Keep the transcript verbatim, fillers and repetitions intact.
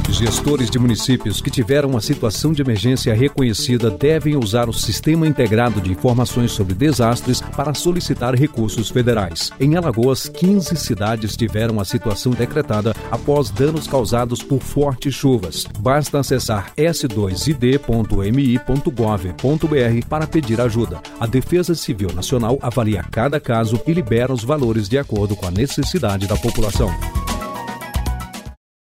Gestores de municípios que tiveram uma situação de emergência reconhecida devem usar o Sistema Integrado de Informações sobre Desastres para solicitar recursos federais. Em Alagoas, quinze cidades tiveram a situação decretada após danos causados por fortes chuvas. Basta acessar s dois i d ponto m i ponto gov ponto b r para pedir ajuda. A Defesa Civil Nacional avalia cada caso e libera os valores de acordo com a necessidade da população.